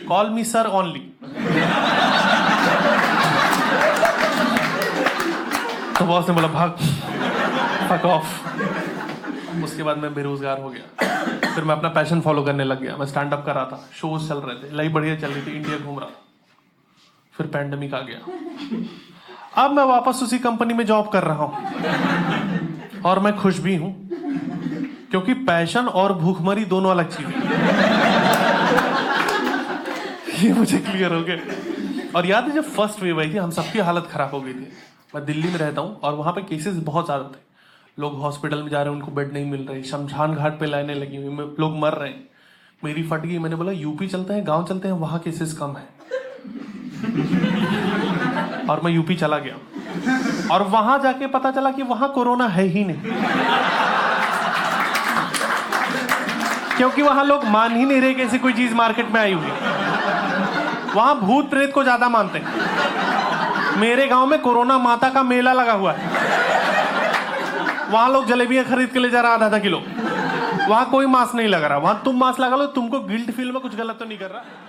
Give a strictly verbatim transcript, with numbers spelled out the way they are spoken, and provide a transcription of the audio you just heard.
Call me sir only. तो boss ने बोला भाग, फक ऑफ। उसके बाद मैं बेरोजगार हो गया। फिर मैं अपना पैशन फॉलो करने लग गया। मैं स्टैंड अप कर रहा था, शोज चल रहे थे, लाइफ बढ़िया चल रही थी, इंडिया घूम रहा था। फिर पैंडेमिक आ गया। अब मैं वापस उसी कंपनी में जॉब कर रहा हूं और मैं खुश भी हूं, क्योंकि पैशन और भूखमरी दोनों अलग चीज है। ये मुझे क्लियर हो गया। और याद है जब फर्स्ट वेव आई थी, हम सबकी हालत खराब हो गई थी। मैं दिल्ली में रहता हूं और वहां पे केसेस बहुत ज्यादा थे। लोग हॉस्पिटल में जा रहे हैं, उनको बेड नहीं मिल रही, शमशान घाट पे लाइनें लगी हुई, लोग मर रहे हैं। मेरी फट गई। मैंने बोला यूपी चलते हैं, गांव चलते हैं, वहां केसेस कम है। और मैं यूपी चला गया और वहां जाके पता चला कि वहां कोरोना है ही नहीं, क्योंकि वहां लोग मान ही नहीं रहे कि ऐसी कोई चीज मार्केट में आई हुई। वहां भूत प्रेत को ज्यादा मानते हैं। मेरे गांव में कोरोना माता का मेला लगा हुआ है। वहां लोग जलेबियां खरीद के ले जा रहा आधा आधा किलो। वहां कोई मास्क नहीं लगा रहा। वहां तुम मास्क लगा लो, तुमको गिल्ट फील में कुछ गलत तो नहीं कर रहा।